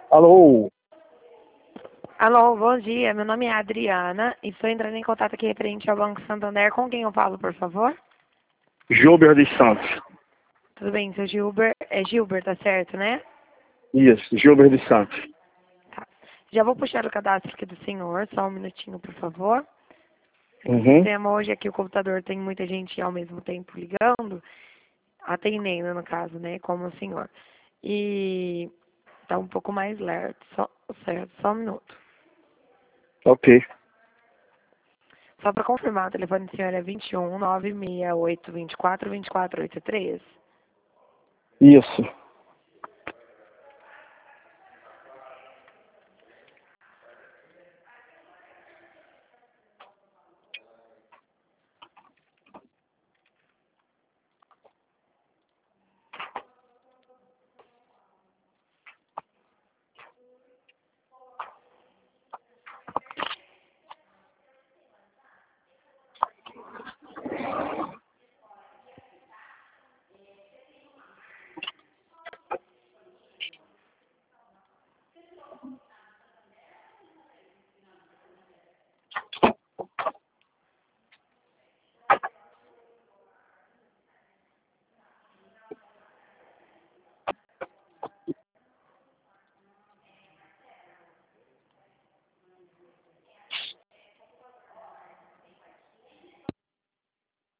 Alô, Alô, bom dia. Meu nome é Adriana e estou entrando em contato aqui referente ao Banco Santander. Com quem eu falo, por favor? Gilber dos Santos. Tudo bem, seu Gilber? É Gilber, tá certo, né? Isso, Gilber dos Santos. Tá. Já vou puxar o cadastro aqui do senhor, só um minutinho, por favor. O Uhum. sistema hoje aqui, o computador tem muita gente ao mesmo tempo ligando, atendendo no caso, né, como o senhor. E tá um pouco mais lerdo, certo, só um minuto. Ok. Só para confirmar, o telefone do senhor é 21 968 24 24 83. Isso.